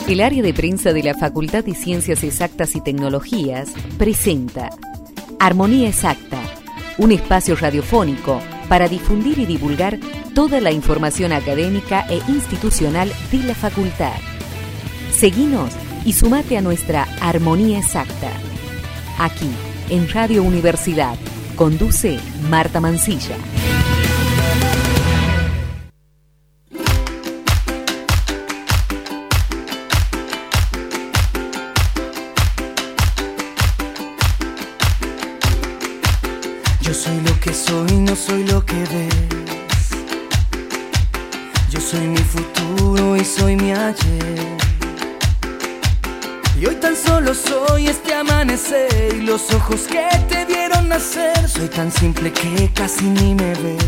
El área de prensa de la Facultad de Ciencias Exactas y Tecnologías presenta Armonía Exacta, un espacio radiofónico para difundir y divulgar toda la información académica e institucional de la facultad. Seguinos y sumate a nuestra Armonía Exacta. Aquí, en Radio Universidad, conduce Marta Mancilla. Yo soy lo que soy, no soy lo que ves. Yo soy mi futuro y soy mi ayer. Y hoy tan solo soy este amanecer y los ojos que te vieron nacer. Soy tan simple que casi ni me ves.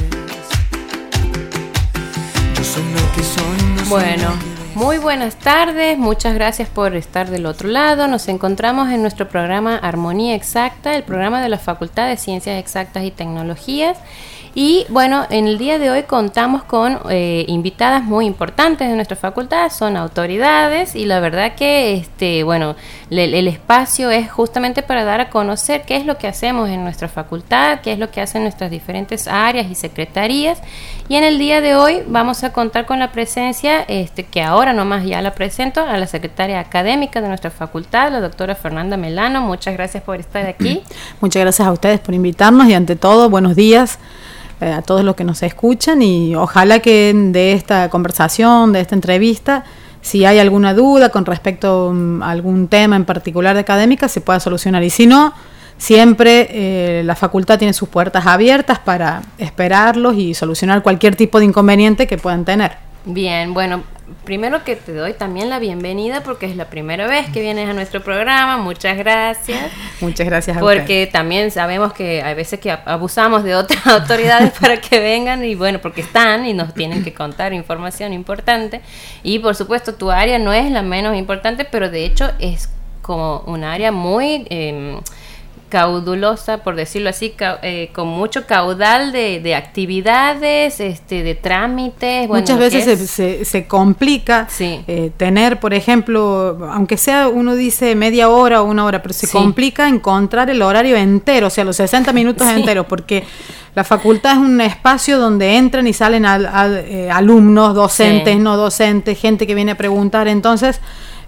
Yo soy lo que soy, no soy Bueno, lo que ves. muy buenas tardes, muchas gracias por estar del otro lado. Nos encontramos en nuestro programa Armonía Exacta, el programa de la Facultad de Ciencias Exactas y Tecnologías. Y bueno, en el día de hoy contamos con invitadas muy importantes de nuestra facultad, son autoridades y la verdad que el espacio es justamente para dar a conocer qué es lo que hacemos en nuestra facultad, qué es lo que hacen nuestras diferentes áreas y secretarías. Y en el día de hoy vamos a contar con la presencia, que ahora nomás ya la presento, a la secretaria académica de nuestra facultad, la doctora Fernanda Melano. Muchas gracias por estar aquí. Muchas gracias a ustedes por invitarnos y ante todo, buenos días a todos los que nos escuchan y ojalá que de esta conversación, de esta entrevista, si hay alguna duda con respecto a algún tema en particular de académica, se pueda solucionar. Y si no, siempre la facultad tiene sus puertas abiertas para esperarlos y solucionar cualquier tipo de inconveniente que puedan tener. Bien, bueno, primero que te doy también la bienvenida porque es la primera vez que vienes a nuestro programa. Muchas gracias. Muchas gracias a Porque ustedes. También sabemos que hay veces que abusamos de otras autoridades para que vengan y bueno, porque están y nos tienen que contar información importante. Y por supuesto tu área no es la menos importante, pero de hecho es como un área muy caudulosa, por decirlo así, con mucho caudal de actividades, de trámites. Bueno, muchas veces se complica sí. Tener, por ejemplo, aunque sea uno dice media hora o una hora, pero se sí. complica encontrar el horario entero, o sea, los 60 minutos sí. enteros, porque la facultad es un espacio donde entran y salen alumnos, docentes, sí. no docentes, gente que viene a preguntar, entonces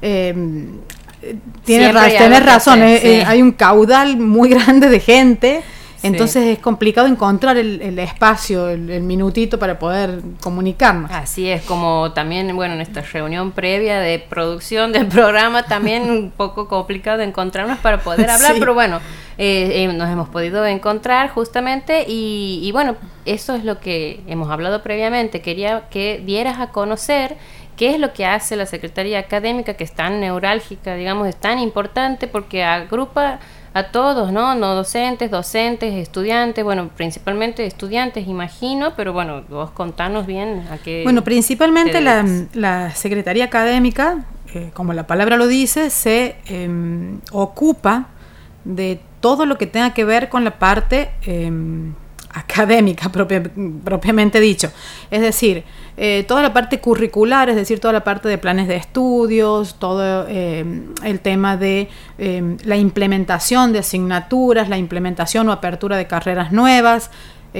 tenés razón, sí. Hay un caudal muy grande de gente, entonces es complicado encontrar el espacio, el minutito para poder comunicarnos. Así es, como también, bueno, en esta reunión previa de producción del programa también un poco complicado de encontrarnos para poder hablar, sí. pero bueno, nos hemos podido encontrar justamente y bueno, eso es lo que hemos hablado previamente. Quería que dieras a conocer qué es lo que hace la Secretaría Académica, que es tan neurálgica, digamos, es tan importante porque agrupa a todos, ¿no? No docentes, estudiantes, bueno, principalmente estudiantes, imagino, pero bueno, vos contanos bien a qué... Bueno, principalmente la Secretaría Académica, como la palabra lo dice, se ocupa de todo lo que tenga que ver con la parte académica propiamente dicho, es decir, toda la parte curricular, es decir, toda la parte de planes de estudios, todo el tema de la implementación de asignaturas, la implementación o apertura de carreras nuevas,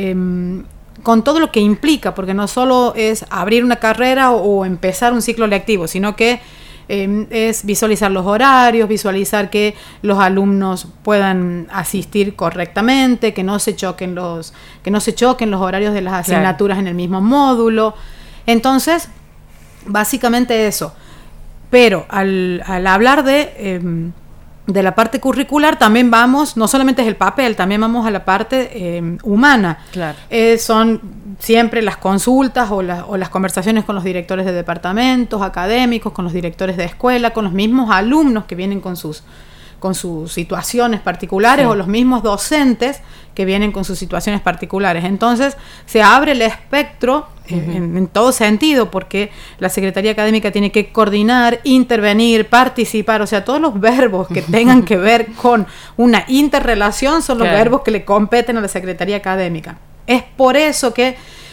con todo lo que implica, porque no solo es abrir una carrera o empezar un ciclo lectivo, sino que es visualizar los horarios, visualizar que los alumnos puedan asistir correctamente, que no se choquen los horarios de las asignaturas claro. En el mismo módulo. Entonces, básicamente eso. Pero al hablar de la parte curricular también vamos, no solamente es el papel, también vamos a la parte humana. Claro. Son siempre las consultas o las conversaciones con los directores de departamentos académicos, con los directores de escuela, con los mismos alumnos que vienen con sus situaciones particulares sí. O los mismos docentes que vienen con sus situaciones particulares. Entonces se abre el espectro en todo sentido, porque la Secretaría Académica tiene que coordinar, intervenir, participar, o sea, todos los verbos que tengan que ver con una interrelación son los verbos que le competen a la Secretaría Académica. Es por eso que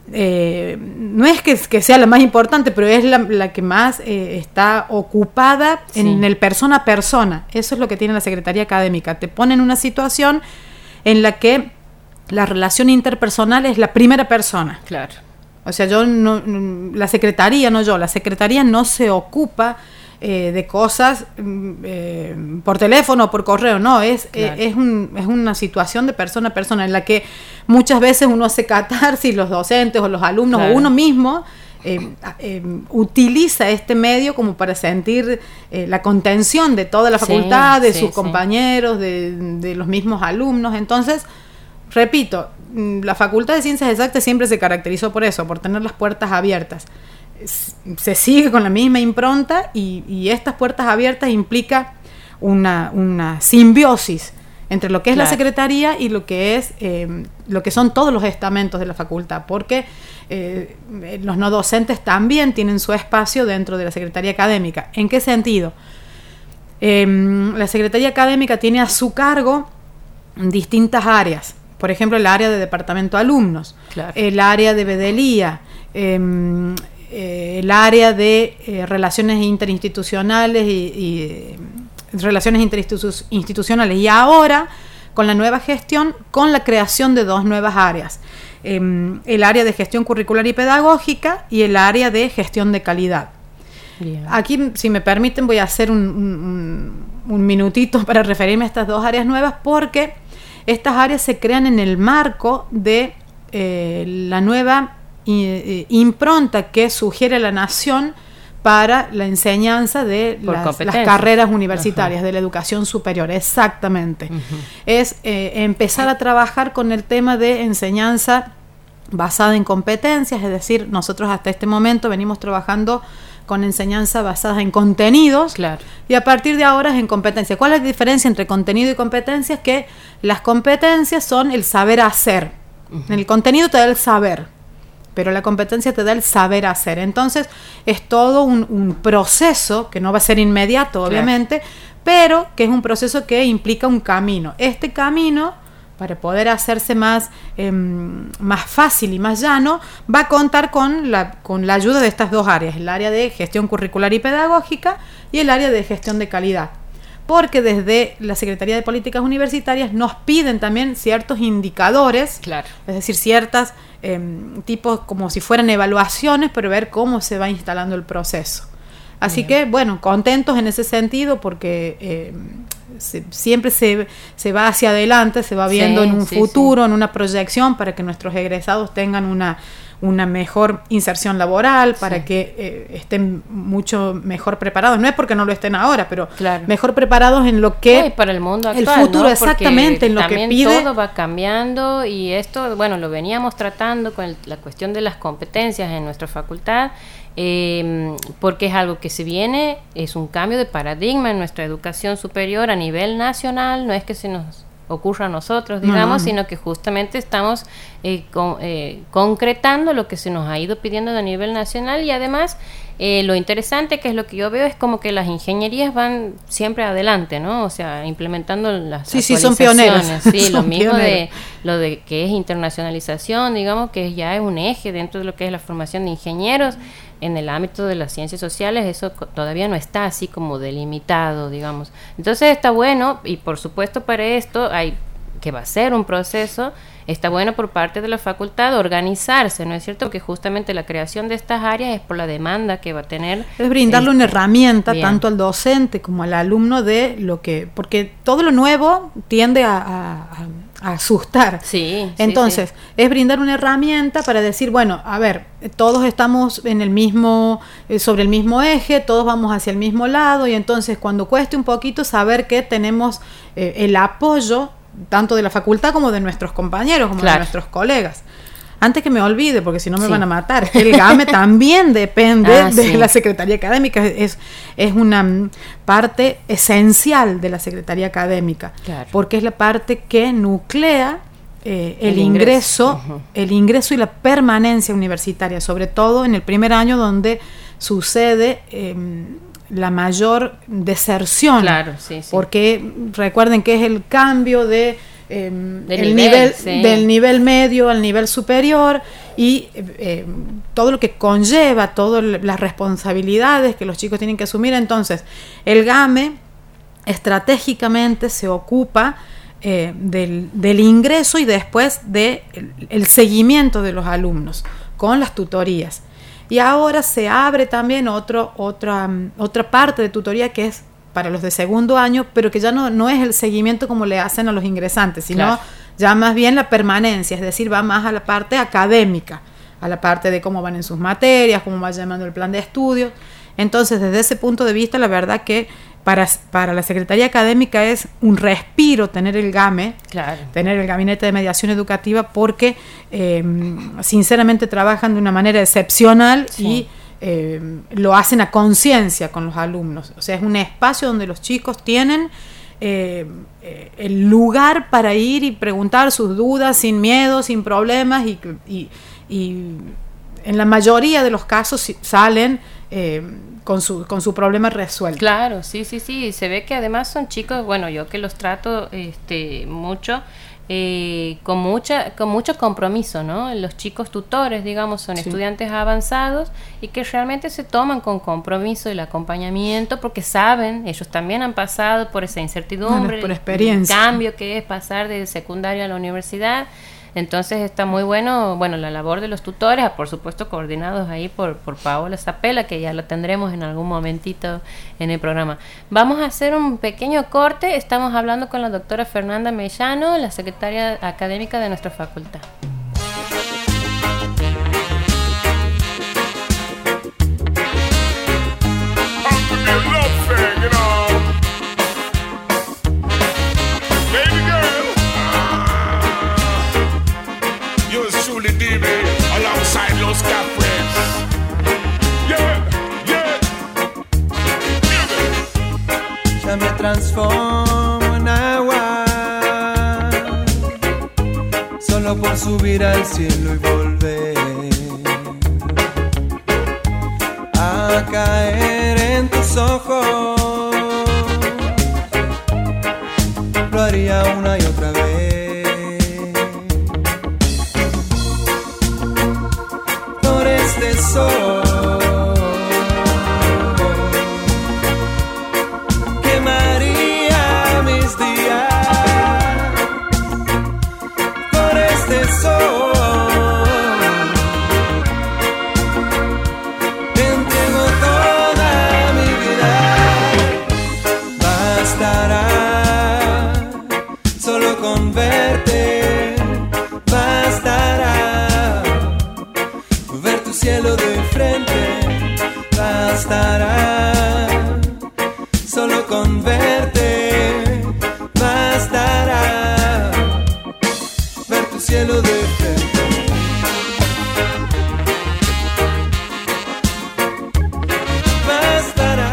no es que sea la más importante, pero es la que más está ocupada en el persona a persona. Eso es lo que tiene la Secretaría Académica. Te pone en una situación en la que la relación interpersonal es la primera persona. Claro. O sea, la Secretaría no se ocupa de cosas por teléfono o por correo, no, es una situación de persona a persona en la que muchas veces uno hace catarsis, los docentes o los alumnos o uno mismo utiliza este medio como para sentir la contención de toda la facultad, de sus compañeros, de los mismos alumnos. Entonces, repito, la Facultad de Ciencias Exactas siempre se caracterizó por eso, por tener las puertas abiertas. Se sigue con la misma impronta y estas puertas abiertas implica una simbiosis entre lo que es la Secretaría y lo que son todos los estamentos de la facultad, porque los no docentes también tienen su espacio dentro de la Secretaría Académica. ¿En qué sentido? La Secretaría Académica tiene a su cargo distintas áreas, por ejemplo el área de departamento de alumnos, el área de bedelía, el área de relaciones interinstitucionales y relaciones interinstitucionales, y ahora con la nueva gestión, con la creación de 2 nuevas áreas, el área de gestión curricular y pedagógica y el área de gestión de calidad. Bien. Aquí, si me permiten, voy a hacer un minutito para referirme a estas 2 áreas nuevas, porque estas áreas se crean en el marco de la nueva impronta que sugiere la Nación para la enseñanza de las carreras universitarias, de la educación superior. Exactamente. Es empezar a trabajar con el tema de enseñanza basada en competencias, es decir, nosotros hasta este momento venimos trabajando con enseñanza basada en contenidos, y a partir de ahora es en competencias. ¿Cuál es la diferencia entre contenido y competencias? Que las competencias son el saber hacer. El contenido te da el saber, pero la competencia te da el saber hacer. Entonces es todo un proceso que no va a ser inmediato, obviamente, pero que es un proceso que implica un camino. Este camino, para poder hacerse más fácil y más llano, va a contar con la ayuda de estas 2 áreas, el área de gestión curricular y pedagógica y el área de gestión de calidad. Porque desde la Secretaría de Políticas Universitarias nos piden también ciertos indicadores, es decir, ciertas tipos como si fueran evaluaciones, pero ver cómo se va instalando el proceso. Así que, bueno, contentos en ese sentido, porque siempre se va hacia adelante, se va viendo en un futuro, en una proyección, para que nuestros egresados tengan una mejor inserción laboral, para que estén mucho mejor preparados. No es porque no lo estén ahora, pero mejor preparados en lo que para el mundo actual, el futuro, ¿no? exactamente, en lo que pide. Todo va cambiando, y esto, bueno, lo veníamos tratando con la cuestión de las competencias en nuestra facultad, porque es algo que se viene, es un cambio de paradigma en nuestra educación superior a nivel nacional. No es que se nos ocurra a nosotros, digamos, sino que justamente estamos concretando lo que se nos ha ido pidiendo a nivel nacional. Y además lo interesante, que es lo que yo veo, es como que las ingenierías van siempre adelante, ¿no? O sea, implementando las actualizaciones. Son pioneros. Sí, lo mismo pioneros. Lo de que es internacionalización, digamos, que ya es un eje dentro de lo que es la formación de ingenieros. En el ámbito de las ciencias sociales eso todavía no está así como delimitado, digamos. Entonces está bueno, y por supuesto para esto que va a ser un proceso, está bueno por parte de la facultad organizarse, ¿no es cierto? Que justamente la creación de estas áreas es por la demanda que va a tener. Es brindarle una herramienta tanto al docente como al alumno porque todo lo nuevo tiende a asustar. Entonces, es brindar una herramienta para decir, bueno, a ver, todos estamos en el mismo, sobre el mismo eje, todos vamos hacia el mismo lado, y entonces cuando cueste un poquito, saber que tenemos el apoyo tanto de la facultad como de nuestros compañeros, como de nuestros colegas. Antes que me olvide, porque si no me van a matar, el GAME también depende de la Secretaría Académica, es una parte esencial de la Secretaría Académica, porque es la parte que nuclea el ingreso y la permanencia universitaria, sobre todo en el primer año, donde sucede la mayor deserción, porque recuerden que es el cambio de del nivel medio al nivel superior, y todo lo que conlleva, todas las responsabilidades que los chicos tienen que asumir. Entonces, el GAME estratégicamente se ocupa del ingreso y después del seguimiento de los alumnos con las tutorías. Y ahora se abre también otra parte de tutoría que es para los de segundo año, pero que ya no es el seguimiento como le hacen a los ingresantes, sino claro, ya más bien la permanencia, es decir, va más a la parte académica, a la parte de cómo van en sus materias, cómo va llevando el plan de estudios. Entonces, desde ese punto de vista, la verdad que para la Secretaría Académica es un respiro tener el GAME, claro, tener el Gabinete de Mediación Educativa, porque sinceramente trabajan de una manera excepcional, sí, y lo hacen a conciencia con los alumnos. O sea, es un espacio donde los chicos tienen el lugar para ir y preguntar sus dudas sin miedo, sin problemas, y en la mayoría de los casos salen con su problema resuelto. Claro, sí, se ve que además son chicos, bueno, yo que los trato mucho, con mucho compromiso, ¿no? Los chicos tutores, digamos, son, sí, estudiantes avanzados, y que realmente se toman con compromiso el acompañamiento, porque saben, ellos también han pasado por esa incertidumbre, por experiencia, el cambio que es pasar de secundaria a la universidad. Entonces está muy bueno, la labor de los tutores, por supuesto coordinados ahí por Paola Zapela, que ya la tendremos en algún momentito en el programa. Vamos a hacer un pequeño corte. Estamos hablando con la doctora Fernanda Mellano, la secretaria académica de nuestra facultad. Alongside los Cafres. Ya me transformo en agua, solo por subir al cielo y volver a caer en tus ojos. Lo haría una y otra vez. Quemaría mis días por este sol. Te entrego toda mi vida. Bastará solo con verte. Bastará ver tu cielo de frente. Bastará solo con verte. Bastará ver tu cielo de frente. Bastará.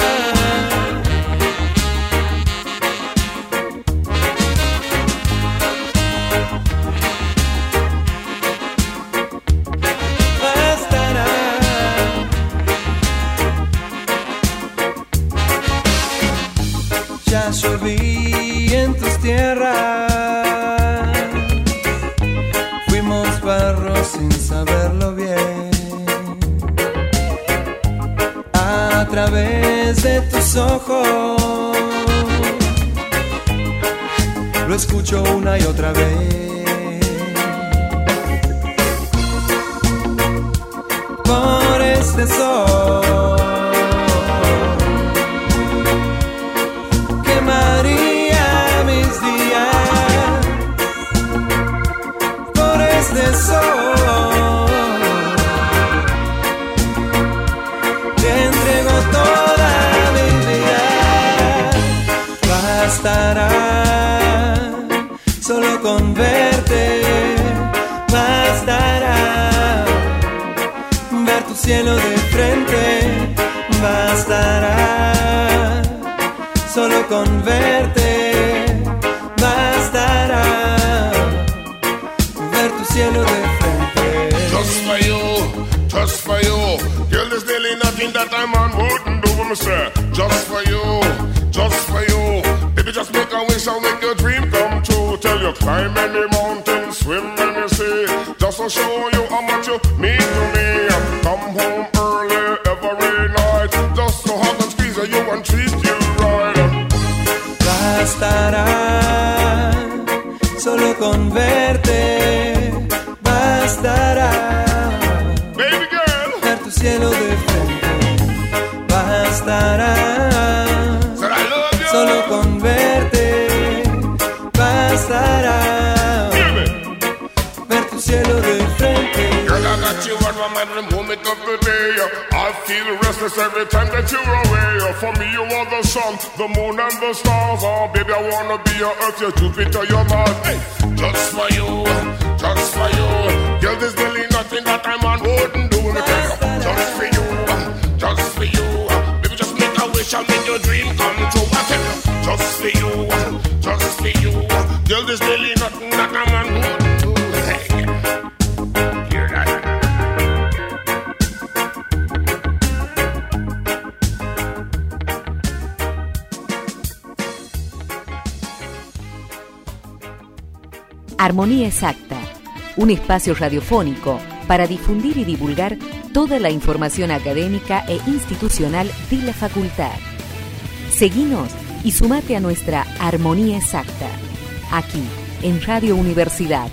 Ya lloví en tus tierras, fuimos barro sin saberlo bien. A través de tus ojos lo escucho una y otra vez. Por este sol quemaría mis días. Por este sol te entrego toda mi vida. Bastará solo con verte. Bastará ver tu cielo de frente. Bastará solo con verte. Bastará ver tu cielo de frente. Just for you. Girl, there's nearly nothing that a man wouldn't do for me, sir. Just for you. Baby, just make a wish and make your dream come true. to tell you, climb any mountain, swim any sea, just to show you how much you mean to me. Come home early every night, just to hug and squeeze you and treat you right. Bastará, solo con verte, bastará. Baby girl, ver tu cielo de frente, bastará. said I love you. Solo con verte, bastará. Ver tu cielo de frente. Girl, I got you on my mind the moment of the day. I feel restless every time that you're away. For me, you are the sun, the moon, and the stars. Oh, baby, I wanna be your earth, your Jupiter, your Mars. Hey, just for you, just for you. Girl, there's really nothing that a man wouldn't do. Me tell you, just for you, just for you. Baby, just make a wish and make your dream come true. I tell you, just for you, just for you. Girl, there's really nothing that a man wouldn't do. Hey, hear that? Armonía Exacta, un espacio radiofónico para difundir y divulgar toda la información académica e institucional de la facultad. Seguinos y sumate a nuestra Armonía Exacta, aquí en Radio Universidad.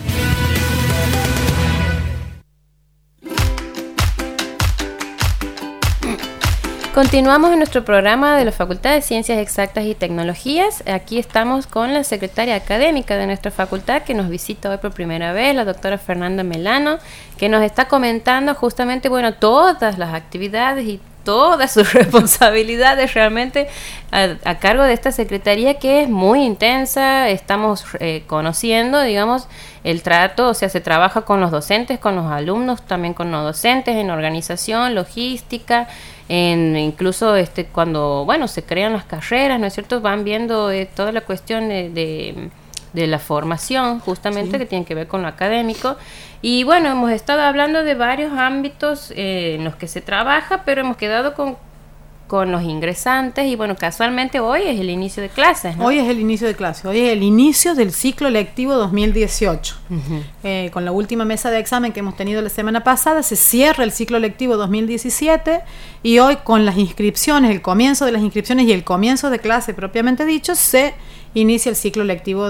Continuamos en nuestro programa de la Facultad de Ciencias Exactas y Tecnologías. Aquí estamos con la secretaria académica de nuestra facultad que nos visita hoy por primera vez, la doctora Fernanda Melano, que nos está comentando justamente, bueno, todas las actividades y todas sus responsabilidades realmente a cargo de esta secretaría, que es muy intensa. Estamos conociendo, digamos, el trato, o sea, se trabaja con los docentes, con los alumnos, también con no docentes, en organización, logística, incluso cuando, bueno, se crean las carreras, ¿no es cierto? Van viendo toda la cuestión de la formación, justamente, sí, que tiene que ver con lo académico. Y bueno, hemos estado hablando de varios ámbitos en los que se trabaja, pero hemos quedado con los ingresantes y bueno, casualmente hoy es el inicio de clases, ¿no? Hoy es el inicio de clases, hoy es el inicio del ciclo lectivo 2018. Uh-huh. Con la última mesa de examen que hemos tenido la semana pasada, se cierra el ciclo lectivo 2017 y hoy con las inscripciones, el comienzo de las inscripciones y el comienzo de clase propiamente dicho, se inicia el ciclo lectivo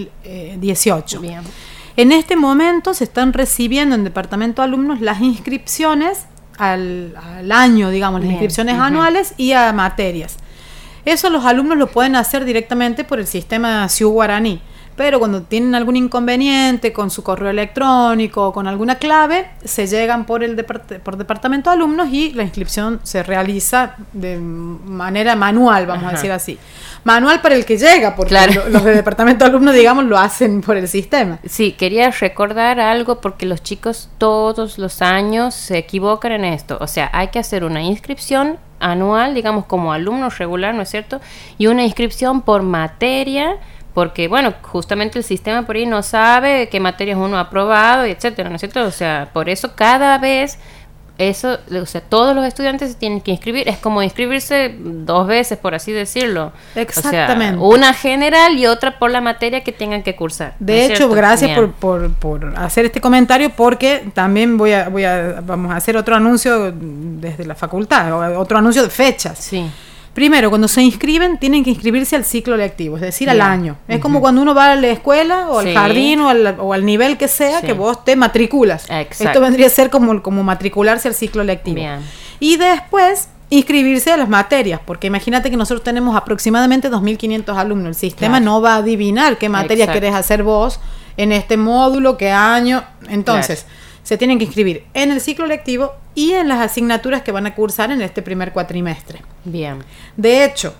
2018. Bien. En este momento se están recibiendo en Departamento de Alumnos las inscripciones al año, digamos, las inscripciones anuales y a materias. Eso los alumnos lo pueden hacer directamente por el sistema CIU Guaraní, pero cuando tienen algún inconveniente con su correo electrónico o con alguna clave, se llegan por Departamento de Alumnos y la inscripción se realiza de manera manual, vamos a decir así. Manual para el que llega, porque claro, los de Departamento de Alumnos, digamos, lo hacen por el sistema. Sí, quería recordar algo porque los chicos todos los años se equivocan en esto. O sea, hay que hacer una inscripción anual, digamos, como alumno regular, ¿no es cierto? Y una inscripción por materia, porque, bueno, justamente el sistema por ahí no sabe qué materias uno ha aprobado, y etcétera, ¿no es cierto? O sea, por eso cada vez eso, o sea, todos los estudiantes se tienen que inscribir. Es como inscribirse 2 veces, por así decirlo. Exactamente. O sea, una general y otra por la materia que tengan que cursar. De hecho, gracias por hacer este comentario, porque también vamos a hacer otro anuncio desde la facultad, otro anuncio de fechas. Sí. Primero, cuando se inscriben, tienen que inscribirse al ciclo lectivo, es decir, al año. Es como cuando uno va a la escuela o al jardín o al nivel que sea, que vos te matriculas. Exacto. Esto vendría a ser como matricularse al ciclo lectivo. Bien. Y después inscribirse a las materias, porque imagínate que nosotros tenemos aproximadamente 2.500 alumnos. El sistema no va a adivinar qué materias querés hacer vos en este módulo, qué año. Entonces, se tienen que inscribir en el ciclo lectivo y en las asignaturas que van a cursar en este primer cuatrimestre. Bien. De hecho,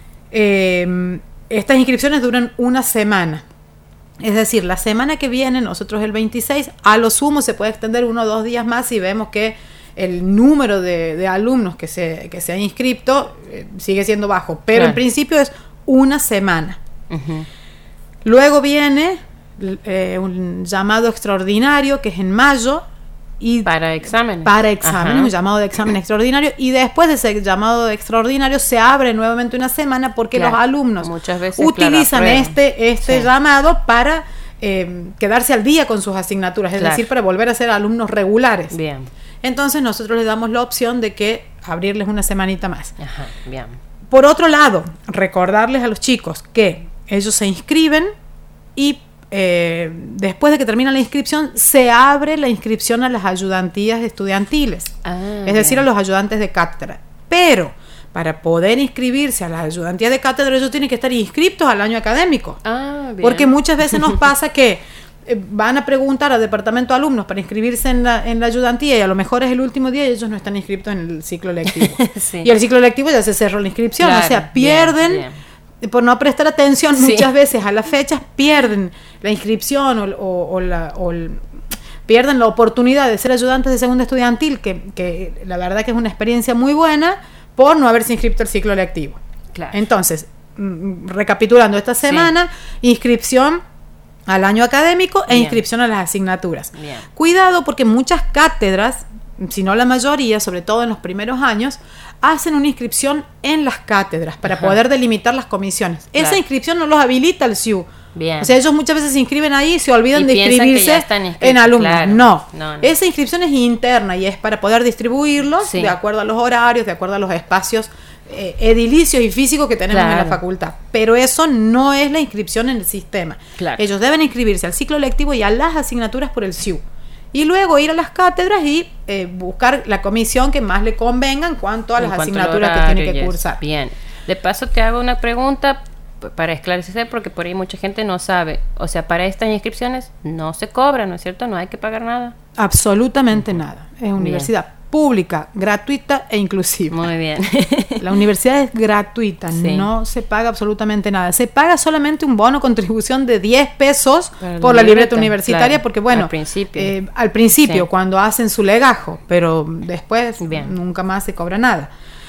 estas inscripciones duran una semana. Es decir, la semana que viene, nosotros el 26, a lo sumo se puede extender 1 o 2 días más si vemos que el número de alumnos que se ha inscrito sigue siendo bajo. Pero en principio es una semana. Uh-huh. Luego viene un llamado extraordinario que es en mayo para exámenes. Para exámenes, un llamado de examen extraordinario, y después de ese llamado de extraordinario se abre nuevamente una semana porque los alumnos muchas veces, utilizan este llamado para quedarse al día con sus asignaturas, es decir, para volver a ser alumnos regulares. Bien. Entonces nosotros les damos la opción de que abrirles una semanita más. Ajá, bien. Por otro lado, recordarles a los chicos que ellos se inscriben y después de que termina la inscripción, se abre la inscripción a las ayudantías estudiantiles, es decir, a los ayudantes de cátedra. Pero para poder inscribirse a las ayudantías de cátedra, ellos tienen que estar inscriptos al año académico. Bien. Porque muchas veces nos pasa que van a preguntar al departamento de alumnos para inscribirse en la ayudantía y a lo mejor es el último día y ellos no están inscritos en el ciclo lectivo. Sí. Y el ciclo lectivo ya se cerró la inscripción, claro, o sea, pierden... Bien. Por no prestar atención muchas veces a las fechas, pierden la inscripción pierden la oportunidad de ser ayudantes de segunda estudiantil, que la verdad que es una experiencia muy buena, por no haberse inscrito al ciclo lectivo. Claro. Entonces, recapitulando esta semana, inscripción al año académico e inscripción a las asignaturas. Bien. Cuidado, porque muchas cátedras, si no la mayoría, sobre todo en los primeros años, hacen una inscripción en las cátedras para poder delimitar las comisiones. Claro. Esa inscripción no los habilita el SIU. Bien. O sea, ellos muchas veces se inscriben ahí y se olvidan de inscribirse en alumnos. Claro. No. Esa inscripción es interna y es para poder distribuirlos de acuerdo a los horarios, de acuerdo a los espacios edilicios y físicos que tenemos en la facultad. Pero eso no es la inscripción en el sistema. Claro. Ellos deben inscribirse al ciclo lectivo y a las asignaturas por el SIU. Y luego ir a las cátedras y buscar la comisión que más le convenga en cuanto a las asignaturas que tiene que cursar. Bien. De paso te hago una pregunta para esclarecer, porque por ahí mucha gente no sabe. O sea, para estas inscripciones no se cobra, ¿no es cierto? No hay que pagar nada. Absolutamente nada. Es universidad pública, gratuita e inclusiva. Muy bien. La universidad es gratuita, no se paga absolutamente nada. Se paga solamente un bono contribución de 10 pesos por la libreta universitaria, porque bueno, al principio cuando hacen su legajo, pero después nunca más se cobra nada.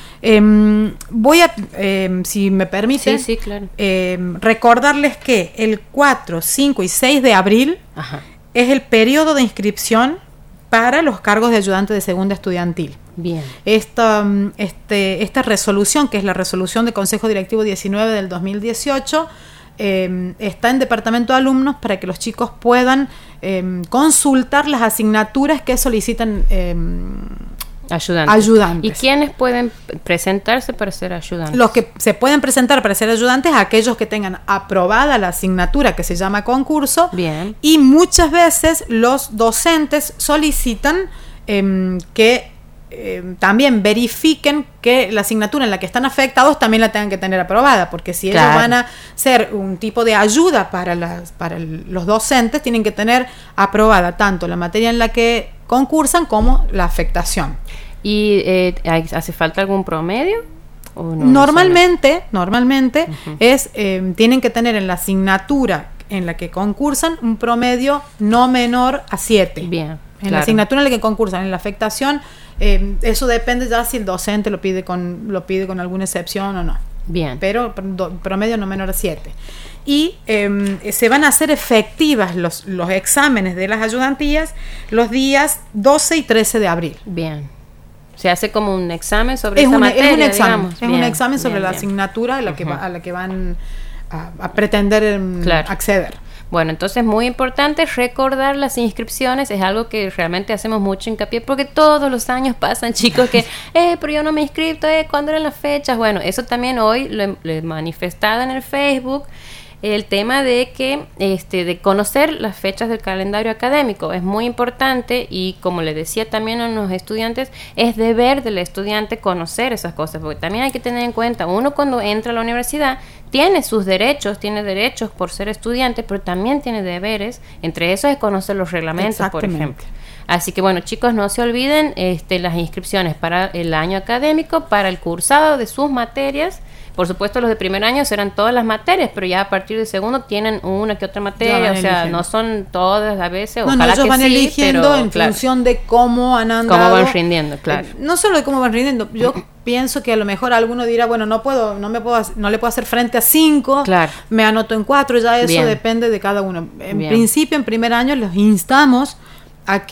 Voy a, si me permiten, claro. Recordarles que el 4, 5 y 6 de abril es el periodo de inscripción para los cargos de ayudante de segunda estudiantil. Bien. Esta resolución, que es la resolución de Consejo Directivo 19 del 2018, está en Departamento de Alumnos para que los chicos puedan consultar las asignaturas que solicitan ayudantes. ¿Y quiénes pueden presentarse para ser ayudantes? Los que se pueden presentar para ser ayudantes, aquellos que tengan aprobada la asignatura que se llama concurso. Bien. Y muchas veces los docentes solicitan que también verifiquen que la asignatura en la que están afectados también la tengan que tener aprobada, porque si ellos van a ser un tipo de ayuda para los docentes, tienen que tener aprobada tanto la materia en la que concursan como la afectación. ¿Y hace falta algún promedio? ¿O no? Normalmente tienen que tener en la asignatura en la que concursan un promedio no menor a 7. Bien. En la asignatura en la que concursan, en la afectación, eso depende ya si el docente lo pide con alguna excepción o no. Bien. Pero promedio no menor a 7. Y se van a hacer efectivas los exámenes de las ayudantías los días 12 y 13 de abril. Bien. Se hace como un examen sobre esa materia, es un examen, digamos. Un examen sobre la asignatura a la que van a pretender acceder. Bueno, entonces muy importante recordar las inscripciones, es algo que realmente hacemos mucho hincapié, porque todos los años pasan chicos que, pero yo no me he inscrito, ¿cuándo eran las fechas? Bueno, eso también hoy lo he manifestado en el Facebook, el tema de que de conocer las fechas del calendario académico es muy importante, y como le decía también a los estudiantes, es deber del estudiante conocer esas cosas, porque también hay que tener en cuenta, uno cuando entra a la universidad tiene sus derechos, por ser estudiante, pero también tiene deberes, entre esos es conocer los reglamentos, por ejemplo. Así que bueno, chicos, no se olviden las inscripciones para el año académico, para el cursado de sus materias. Por supuesto, los de primer año serán todas las materias, pero ya a partir de segundo tienen una que otra materia, o sea, no son todas a veces, ojalá ellos que van eligiendo en función de cómo han andado. Cómo van rindiendo, claro. No solo de cómo van rindiendo, yo pienso que a lo mejor alguno dirá, bueno, no le puedo hacer frente a 5, me anoto en 4, ya eso depende de cada uno. En principio, en primer año, los instamos a que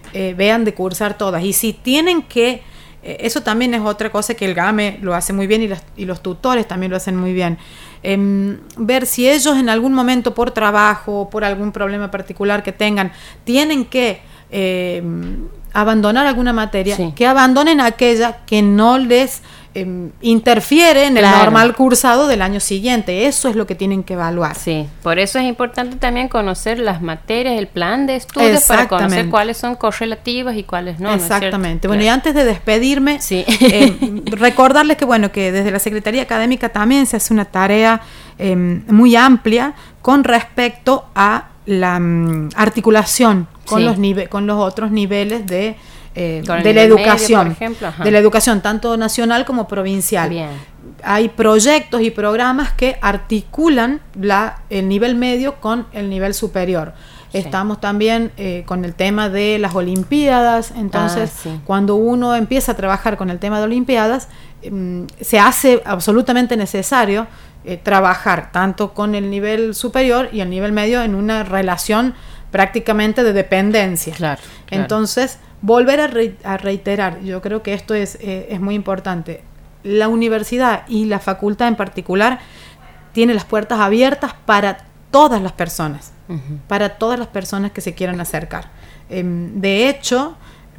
vean de cursar todas. Y si tienen que, eso también es otra cosa que el GAME lo hace muy bien y los tutores también lo hacen muy bien. Ver si ellos en algún momento por trabajo o por algún problema particular que tengan, tienen que abandonar alguna materia, sí, que abandonen aquella que no les interfiere en el normal cursado del año siguiente. Eso es lo que tienen que evaluar. Sí, por eso es importante también conocer las materias, el plan de estudios, para conocer cuáles son correlativas y cuáles no. Exactamente. ¿No es bueno, y antes de despedirme, sí, recordarles que desde la Secretaría Académica también se hace una tarea muy amplia con respecto a la articulación con, sí, con los otros niveles de la educación, medio, por ejemplo, de la educación tanto nacional como provincial. Bien. Hay proyectos y programas que articulan el nivel medio con el nivel superior. Sí. Estamos también con el tema de las Olimpiadas, entonces sí, cuando uno empieza a trabajar con el tema de Olimpiadas, se hace absolutamente necesario trabajar tanto con el nivel superior y el nivel medio en una relación prácticamente de dependencia. Claro. Entonces, volver a reiterar, yo creo que esto es muy importante. La universidad y la facultad en particular tiene las puertas abiertas para todas las personas, para todas las personas que se quieran acercar. De hecho,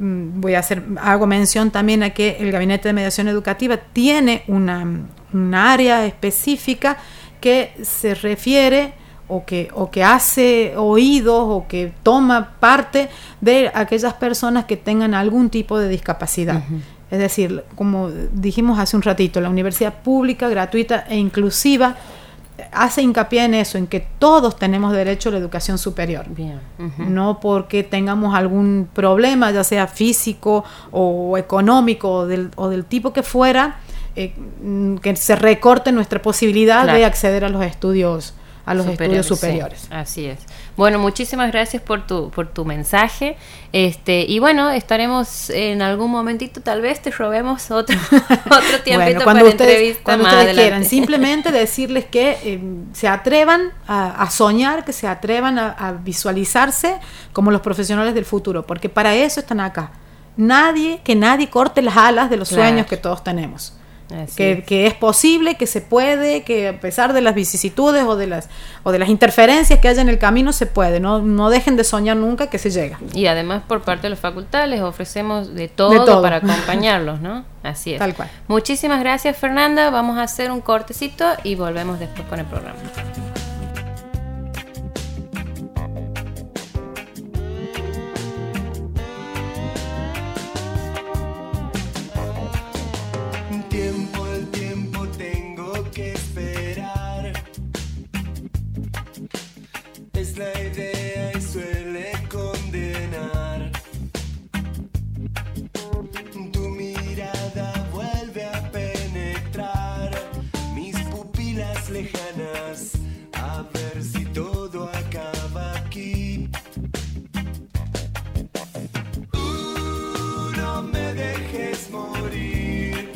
hago mención también a que el Gabinete de Mediación Educativa tiene una área específica que se refiere o que hace oídos o que toma parte de aquellas personas que tengan algún tipo de discapacidad. Es decir, como dijimos hace un ratito, la universidad pública, gratuita e inclusiva hace hincapié en eso, en que todos tenemos derecho a la educación superior. Bien. No porque tengamos algún problema, ya sea físico o económico o del tipo que fuera, que se recorte nuestra posibilidad, claro, de acceder a los estudios estudios superiores. Sí, así es. Bueno, muchísimas gracias por tu mensaje. Y bueno, estaremos en algún momentito, tal vez te robemos otro tiempito para entrevista cuando más ustedes adelante. Quieran. Simplemente decirles que se atrevan a soñar, que se atrevan a visualizarse como los profesionales del futuro, porque para eso están acá. Que nadie corte las alas de los, claro, sueños que todos tenemos. Que es posible, que se puede, que a pesar de las vicisitudes o de las interferencias que haya en el camino se puede. No dejen de soñar nunca, que se llega. Y además por parte de la facultad les ofrecemos de todo para acompañarlos, ¿no? Así es. Tal cual. Muchísimas gracias, Fernanda. Vamos a hacer un cortecito y volvemos después con el programa. El tiempo tengo que esperar. Es la idea y suele condenar. Tu mirada vuelve a penetrar mis pupilas lejanas, a ver si todo acaba aquí. No me dejes morir.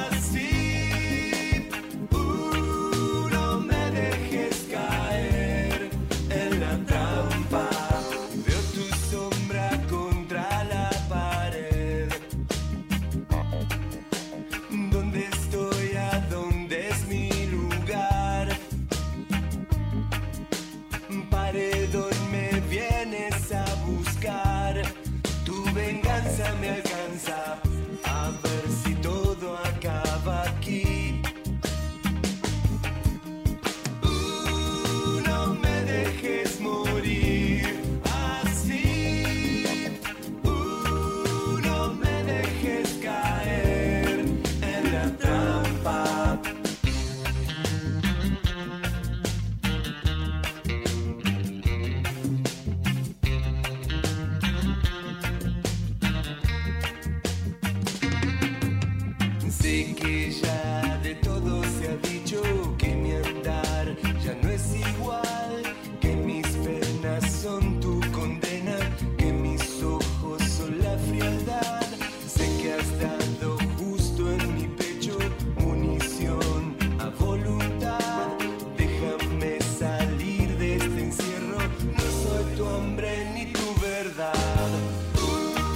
Me alcanza, a ver si todo acaba aquí. No me dejes morir así. No me dejes caer en la trampa. Sé que ya de todo se ha dicho, que mi andar ya no es igual, que mis penas son tu condena, que mis ojos son la frialdad. Sé que has dado justo en mi pecho munición a voluntad. Déjame salir de este encierro, no soy tu hombre ni tu verdad.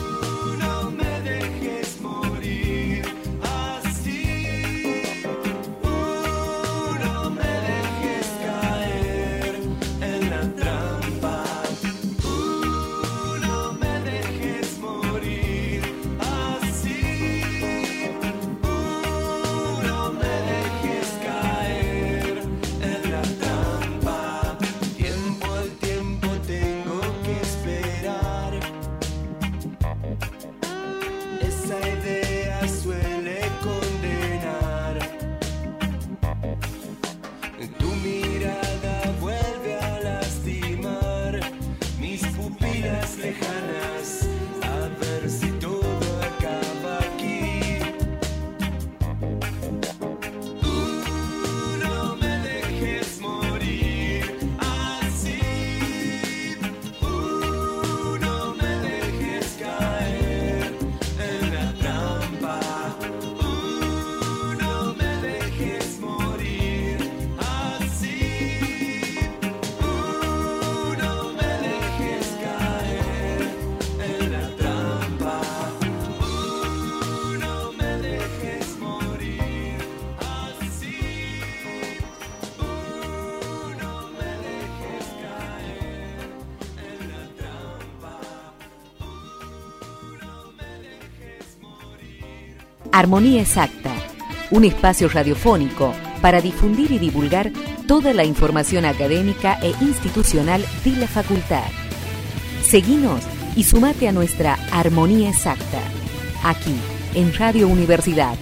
Armonía Exacta, un espacio radiofónico para difundir y divulgar toda la información académica e institucional de la facultad. Seguinos y sumate a nuestra Armonía Exacta, aquí en Radio Universidad.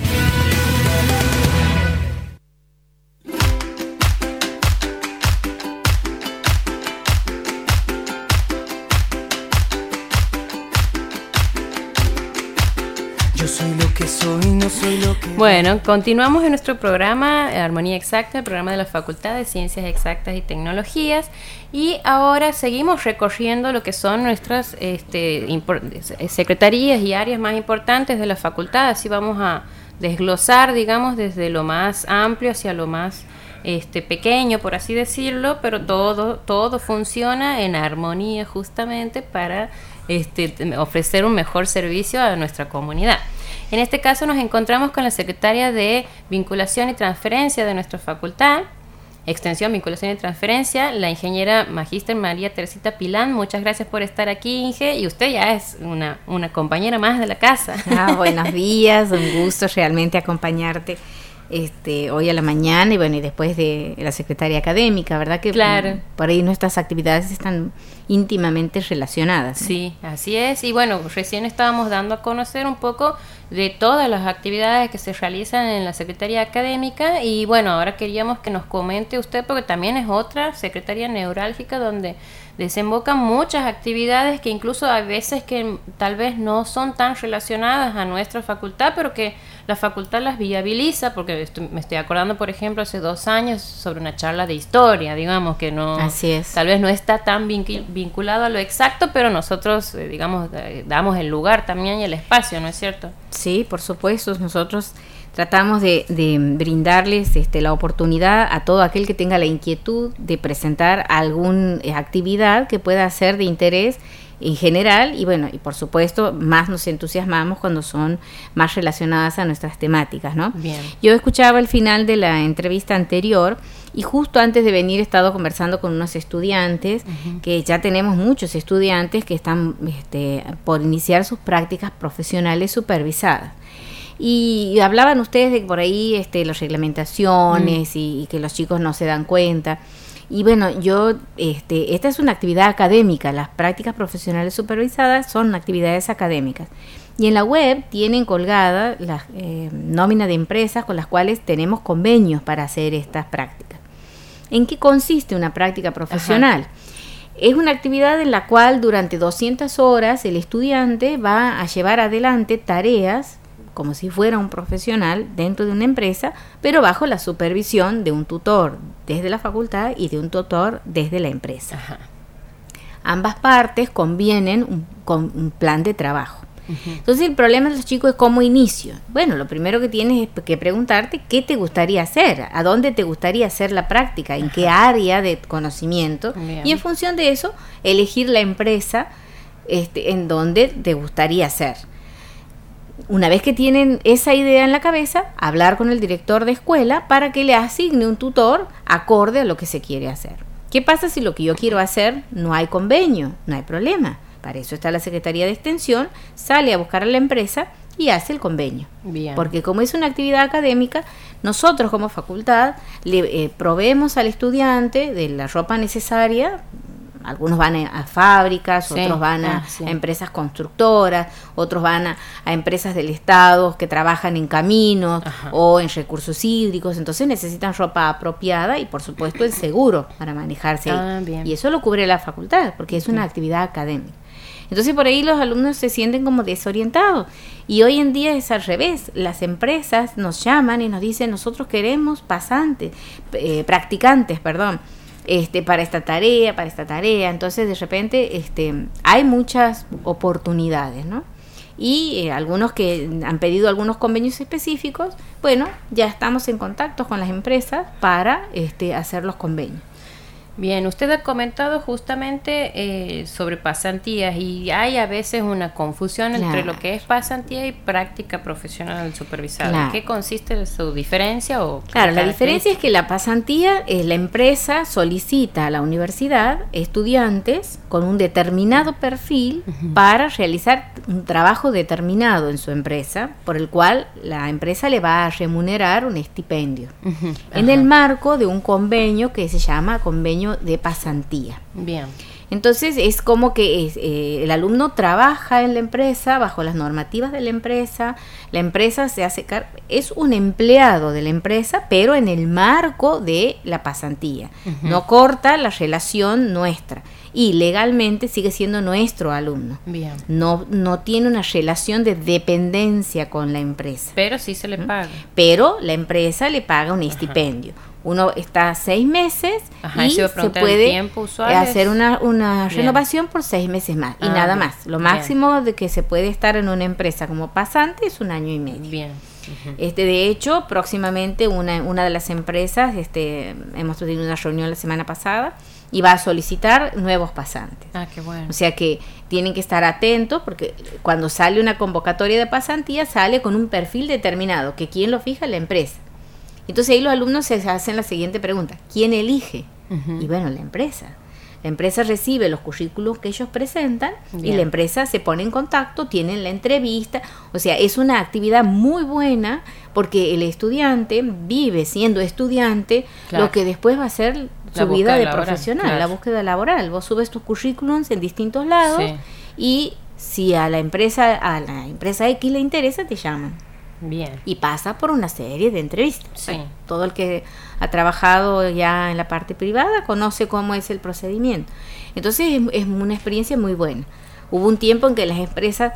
Yo soy lo que soy, no soy lo que... Bueno, continuamos en nuestro programa Armonía Exacta, el programa de la Facultad de Ciencias Exactas y Tecnologías, y ahora seguimos recorriendo lo que son nuestras secretarías y áreas más importantes de la facultad. Así vamos a desglosar, digamos, desde lo más amplio hacia lo más pequeño, por así decirlo, pero todo funciona en armonía justamente para ofrecer un mejor servicio a nuestra comunidad. En este caso nos encontramos con la secretaria de Vinculación y Transferencia de nuestra facultad, Extensión, Vinculación y Transferencia, la ingeniera magíster María Teresita Pilán. Muchas gracias por estar aquí, Inge, y usted ya es una compañera más de la casa. Buenos días, un gusto realmente acompañarte hoy a la mañana y después de la secretaria académica, ¿verdad? Que claro, por ahí nuestras actividades están íntimamente relacionadas, ¿no? Sí, así es. Y bueno, recién estábamos dando a conocer un poco de todas las actividades que se realizan en la Secretaría Académica, y bueno, ahora queríamos que nos comente usted, porque también es otra secretaría neurálgica donde desembocan muchas actividades que incluso hay veces que tal vez no son tan relacionadas a nuestra facultad, pero que la facultad las viabiliza, porque me estoy acordando, por ejemplo, hace 2 años sobre una charla de historia, digamos, que no, así es, tal vez no está tan vinculado a lo exacto, pero nosotros, damos el lugar también y el espacio, ¿no es cierto? Sí, por supuesto, nosotros tratamos de brindarles la oportunidad a todo aquel que tenga la inquietud de presentar alguna actividad que pueda ser de interés en general, y por supuesto más nos entusiasmamos cuando son más relacionadas a nuestras temáticas, ¿no? Bien. Yo escuchaba el final de la entrevista anterior y justo antes de venir he estado conversando con unos estudiantes, que ya tenemos muchos estudiantes que están por iniciar sus prácticas profesionales supervisadas. Y hablaban ustedes de por ahí las reglamentaciones y que los chicos no se dan cuenta. Y esta es una actividad académica. Las prácticas profesionales supervisadas son actividades académicas. Y en la web tienen colgada la nómina de empresas con las cuales tenemos convenios para hacer estas prácticas. ¿En qué consiste una práctica profesional? Es una actividad en la cual durante 200 horas el estudiante va a llevar adelante tareas como si fuera un profesional dentro de una empresa, pero bajo la supervisión de un tutor desde la facultad y de un tutor desde la empresa. Ajá. Ambas partes convienen con un plan de trabajo. Entonces el problema de los chicos es cómo inicio. Bueno, lo primero que tienes es que preguntarte qué te gustaría hacer, a dónde te gustaría hacer la práctica, en qué área de conocimiento. Bien. Y en función de eso elegir la empresa en donde te gustaría hacer. Una vez que tienen esa idea en la cabeza, hablar con el director de escuela para que le asigne un tutor acorde a lo que se quiere hacer. ¿Qué pasa si lo que yo quiero hacer no hay convenio? No hay problema. Para eso está la Secretaría de Extensión, sale a buscar a la empresa y hace el convenio. Bien. Porque como es una actividad académica, nosotros como facultad le proveemos al estudiante de la ropa necesaria. Algunos van a fábricas, sí, otros van a empresas constructoras, otros van a empresas del Estado que trabajan en caminos o en recursos hídricos. Entonces necesitan ropa apropiada y por supuesto el seguro para manejarse ahí. Bien. Y eso lo cubre la facultad porque es una actividad académica. Entonces por ahí los alumnos se sienten como desorientados, y hoy en día es al revés. Las empresas nos llaman y nos dicen: nosotros queremos practicantes, para esta tarea. Entonces de repente hay muchas oportunidades, ¿no? Y algunos que han pedido algunos convenios específicos, ya estamos en contacto con las empresas para hacer los convenios. Bien, usted ha comentado justamente sobre pasantías y hay a veces una confusión entre lo que es pasantía y práctica profesional del supervisado. Claro. ¿En qué consiste su diferencia? Claro, la diferencia es que la pasantía, la empresa solicita a la universidad estudiantes con un determinado perfil para realizar un trabajo determinado en su empresa, por el cual la empresa le va a remunerar un estipendio, en el marco de un convenio que se llama convenio de pasantía. Bien. Entonces es como que el alumno trabaja en la empresa bajo las normativas de la empresa se hace cargo, es un empleado de la empresa, pero en el marco de la pasantía. No corta la relación nuestra y legalmente sigue siendo nuestro alumno. Bien. No tiene una relación de dependencia con la empresa. Pero sí se le paga. Pero la empresa le paga un estipendio. Uno está 6 meses y se puede hacer una renovación por 6 meses más y nada más. Lo máximo de que se puede estar en una empresa como pasante es 1 año y medio. Bien. De hecho, próximamente una de las empresas, hemos tenido una reunión la semana pasada y va a solicitar nuevos pasantes. Ah, qué bueno. O sea que tienen que estar atentos porque cuando sale una convocatoria de pasantía sale con un perfil determinado, que ¿quién lo fija? La empresa. Entonces ahí los alumnos se hacen la siguiente pregunta: ¿quién elige? Y bueno, la empresa. La empresa recibe los currículos que ellos presentan. Bien. Y la empresa se pone en contacto, tienen la entrevista. O sea, es una actividad muy buena porque el estudiante vive siendo estudiante, claro, lo que después va a ser su vida de profesional, claro, la búsqueda laboral. Vos subes tus currículums en distintos lados, sí, y si a la empresa X le interesa, te llaman. Bien. Y pasa por una serie de entrevistas. Sí. Todo el que ha trabajado ya en la parte privada conoce cómo es el procedimiento. Entonces es una experiencia muy buena. Hubo un tiempo en que las empresas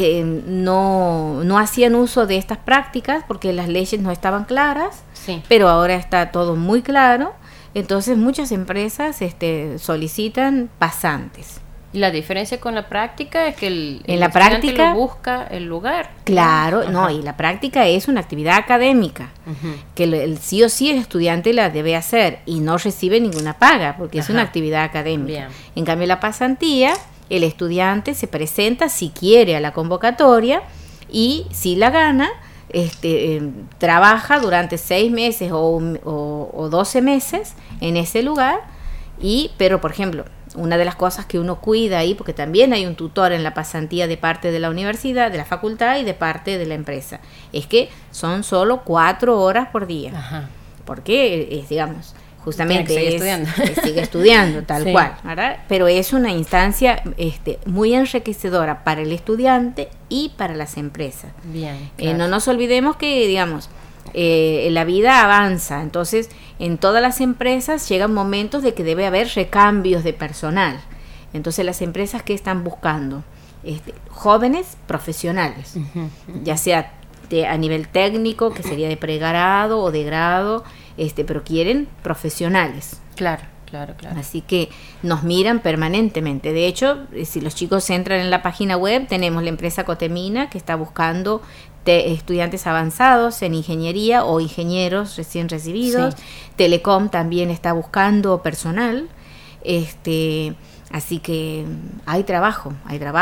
no hacían uso de estas prácticas porque las leyes no estaban claras, sí, pero ahora está todo muy claro. Entonces muchas empresas solicitan pasantes. Y la diferencia con la práctica es que el práctica lo busca el lugar. Claro, no, y la práctica es una actividad académica, que el sí o sí el estudiante la debe hacer y no recibe ninguna paga, porque es una actividad académica. Bien. En cambio, la pasantía, el estudiante se presenta si quiere a la convocatoria y si la gana, trabaja durante 6 meses o 12 meses en ese lugar, pero por ejemplo, una de las cosas que uno cuida ahí, porque también hay un tutor en la pasantía de parte de la universidad, de la facultad y de parte de la empresa, es que son solo 4 horas por día. Ajá. Porque, digamos, justamente sigue estudiando tal sí, cual, ¿verdad? Pero es una instancia muy enriquecedora para el estudiante y para las empresas. Bien, claro. No nos olvidemos que, digamos, la vida avanza, entonces en todas las empresas llegan momentos de que debe haber recambios de personal. Entonces las empresas que están buscando jóvenes profesionales, ya sea a nivel técnico, que sería de pregrado o de grado, pero quieren profesionales. Claro. Así que nos miran permanentemente. De hecho, si los chicos entran en la página web, tenemos la empresa Cotemina que está buscando estudiantes avanzados en ingeniería o ingenieros recién recibidos. Sí. Telecom también está buscando personal. Así que hay trabajo.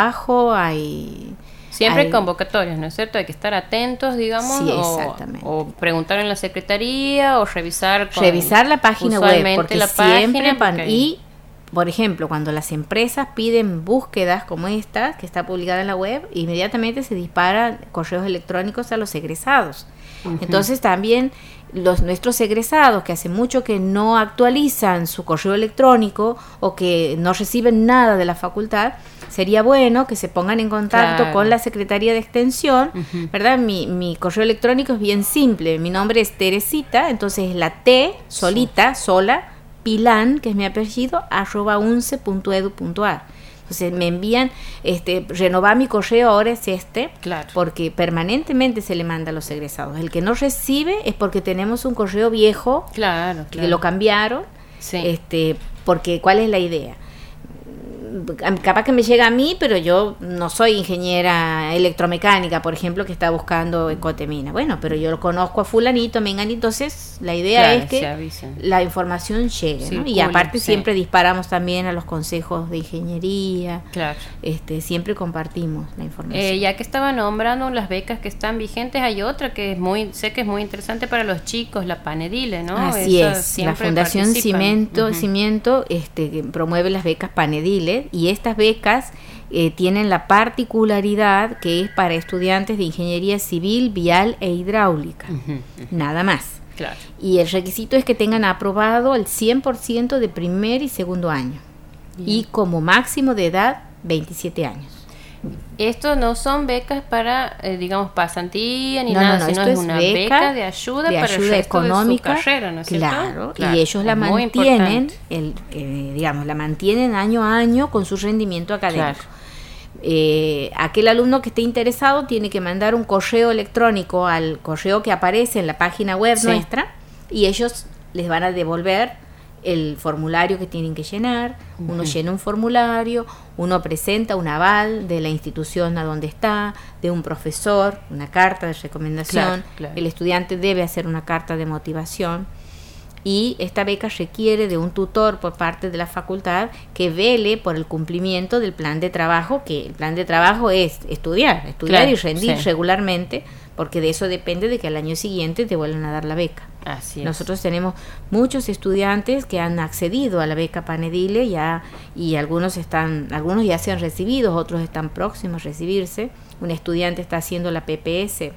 Siempre hay convocatorias, ¿no es cierto? Hay que estar atentos, digamos, sí, exactamente. O preguntar en la secretaría o revisar la página web, porque siempre porque... Y, por ejemplo, cuando las empresas piden búsquedas como esta, que está publicada en la web, inmediatamente se disparan correos electrónicos a los egresados. Entonces también nuestros egresados que hace mucho que no actualizan su correo electrónico o que no reciben nada de la facultad, sería bueno que se pongan en contacto con la Secretaría de Extensión, ¿verdad? Mi correo electrónico es bien simple, mi nombre es Teresita, entonces la T solita, sola, Pilán, que es mi apellido, @unce.edu.ar. Entonces me envían, renovar mi correo ahora es claro, porque permanentemente se le manda a los egresados. El que no recibe es porque tenemos un correo viejo, claro, que lo cambiaron, sí, porque ¿cuál es la idea? capaz que me llega a mí, pero yo no soy ingeniera electromecánica, por ejemplo, que está buscando Ecotemina. Bueno, pero yo lo conozco a fulanito, menganito, entonces la idea es que la información llegue, ¿no? Y aparte siempre disparamos también a los consejos de ingeniería. Claro. Siempre compartimos la información. Ya que estaba nombrando las becas que están vigentes, hay otra que sé que es muy interesante para los chicos, la Panedile, ¿no? Así es, la Fundación Cimiento que promueve las becas Panedile, y estas becas tienen la particularidad que es para estudiantes de ingeniería civil, vial e hidráulica, nada más. Claro. Y el requisito es que tengan aprobado el 100% de primer y segundo año. Bien. Y como máximo de edad 27 años. Esto no son becas para, digamos, pasantía ni nada, sino es una beca de ayuda para el resto económica de su carrera, ¿no es cierto? Claro, y ellos la mantienen, la mantienen año a año con su rendimiento académico. Claro. Aquel alumno que esté interesado tiene que mandar un correo electrónico al correo que aparece en la página web nuestra, y ellos les van a devolver el formulario que tienen que llenar. Uno llena un formulario, uno presenta un aval de la institución a donde está, de un profesor, una carta de recomendación. Claro. El estudiante debe hacer una carta de motivación, y esta beca requiere de un tutor por parte de la facultad que vele por el cumplimiento del plan de trabajo, que el plan de trabajo es estudiar y rendir regularmente, porque de eso depende de que al año siguiente te vuelvan a dar la beca. Así es. Nosotros tenemos muchos estudiantes que han accedido a la beca Panedile y algunos ya se han recibido, otros están próximos a recibirse. Un estudiante está haciendo la PPS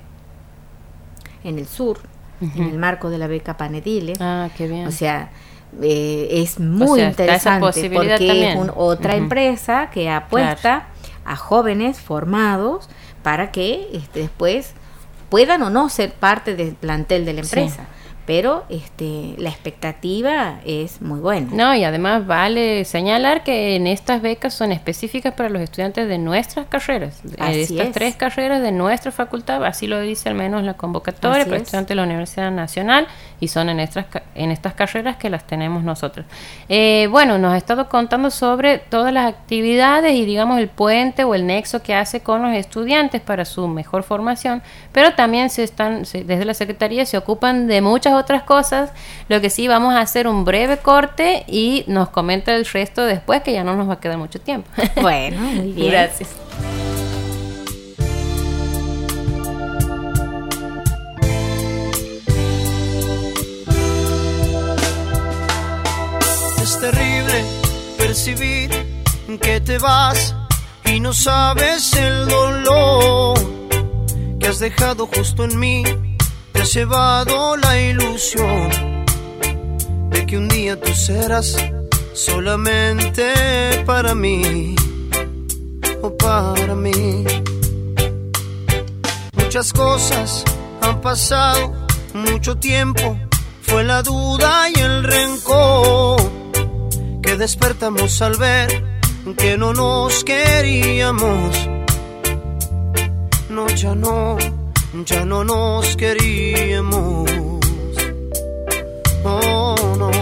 en el sur, en el marco de la beca Panedile. Qué bien. O sea, es muy interesante porque también es otra empresa que apuesta a jóvenes formados para que después puedan o no ser parte del plantel de la empresa. Pero la expectativa es muy buena. No, y además vale señalar que en estas becas son específicas para los estudiantes de nuestras carreras, de estas 3 carreras de nuestra facultad, así lo dice al menos la convocatoria para estudiantes de la Universidad Nacional, y son en estas carreras que las tenemos nosotros. Nos ha estado contando sobre todas las actividades y, digamos, el puente o el nexo que hace con los estudiantes para su mejor formación, pero también desde la Secretaría se ocupan de muchas otras cosas. Lo que sí, vamos a hacer un breve corte y nos comenta el resto después, que ya no nos va a quedar mucho tiempo. Bueno, muy bien. Gracias. Es terrible percibir que te vas y no sabes el dolor que has dejado justo en mí. Te has llevado la ilusión de que un día tú serás solamente para mí o para mí. Muchas cosas han pasado, mucho tiempo, fue la duda y el rencor que despertamos al ver que no nos queríamos. No, ya no nos queríamos. Oh, no.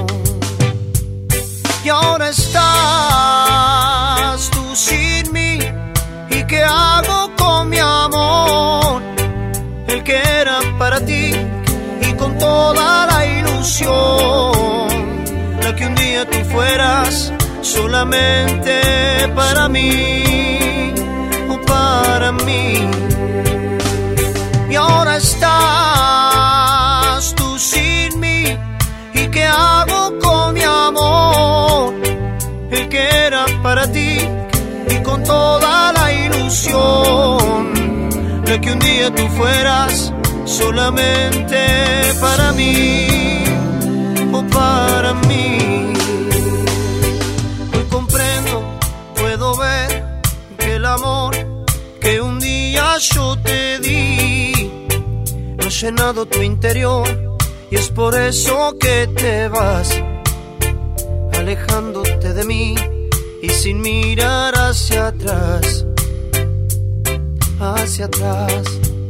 Y ahora estás tú sin mí. ¿Y qué hago con mi amor? El que era para ti y con toda la ilusión, la que un día tú fueras solamente para mí o para mí. Y ahora estás tú sin mí. ¿Y qué hago con mi amor? El que era para ti y con toda la ilusión, de que un día tú fueras solamente para mí o para mí. Hoy comprendo, puedo ver que el amor que un día yo te di no ha llenado tu interior, y es por eso que te vas alejándote de mí y sin mirar hacia atrás, hacia atrás.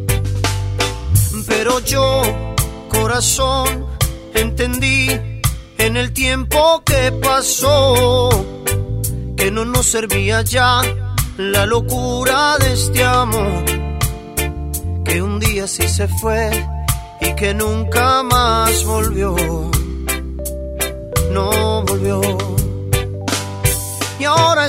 Pero yo, corazón, entendí en el tiempo que pasó que no nos servía ya la locura de este amor, que un día sí se fue y que nunca más volvió, no volvió. Y ahora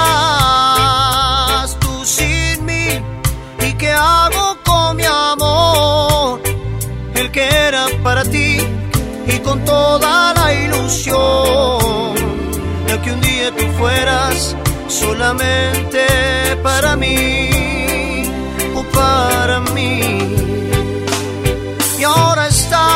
estás tú sin mí, ¿y qué hago con mi amor? El que era para ti y con toda la ilusión de que un día tú fueras solamente para mí, o para mí. Y ahora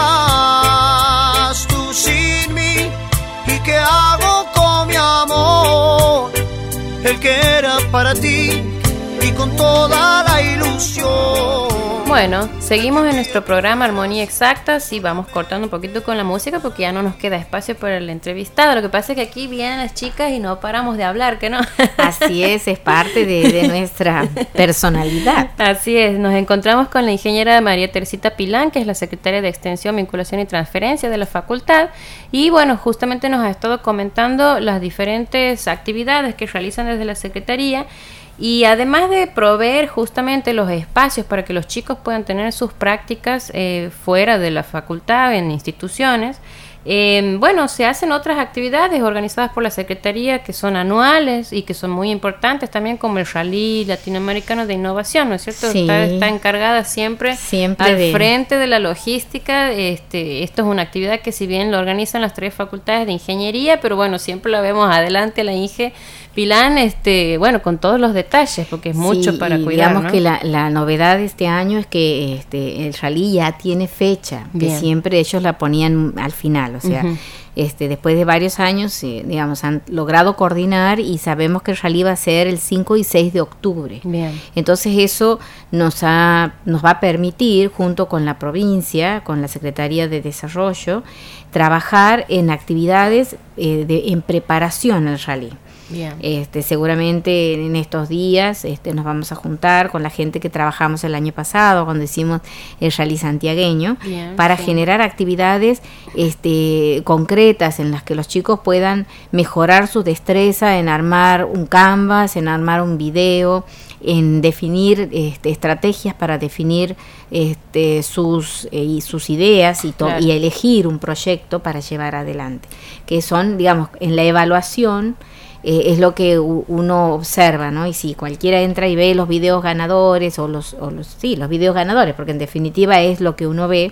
estás tú sin mí, ¿y qué hago con mi amor? El que era para ti y con toda la ilusión. Bueno, seguimos en nuestro programa Armonía Exacta. Sí, vamos cortando un poquito con la música porque ya no nos queda espacio para el entrevistado. Lo que pasa es que aquí vienen las chicas y no paramos de hablar, ¿que no? Así es parte de nuestra personalidad. Así es, nos encontramos con la ingeniera María Teresita Pilán, que es la secretaria de Extensión, Vinculación y Transferencia de la facultad. Y bueno, justamente nos ha estado comentando las diferentes actividades que realizan desde la Secretaría. Y además de proveer justamente los espacios para que los chicos puedan tener sus prácticas fuera de la facultad, en instituciones, bueno, se hacen otras actividades organizadas por la Secretaría que son anuales y que son muy importantes también, como el Rally Latinoamericano de Innovación, ¿no es cierto? Sí. Está encargada siempre al frente de la logística. Esto es una actividad que si bien lo organizan las 3 facultades de ingeniería, pero bueno, siempre la vemos adelante a la Inge Pilán, bueno, con todos los detalles, porque es mucho para cuidar, digamos, ¿no? que la novedad de este año es que el rally ya tiene fecha, Bien. que siempre ellos la ponían al final, o sea, después de varios años, digamos, han logrado coordinar y sabemos que el rally va a ser el 5 y 6 de octubre. Bien. Entonces eso nos va a permitir, junto con la provincia, con la Secretaría de Desarrollo, trabajar en actividades en preparación al rally. Bien. Seguramente en estos días nos vamos a juntar con la gente que trabajamos el año pasado cuando hicimos el rally santiagueño. Bien, para sí. generar actividades concretas en las que los chicos puedan mejorar su destreza en armar un canvas, en armar un video, en definir estrategias para definir sus ideas Claro. y elegir un proyecto para llevar adelante, que son, digamos, en la evaluación es lo que uno observa, ¿no? Y si cualquiera entra y ve los videos ganadores los videos ganadores, porque en definitiva es lo que uno ve,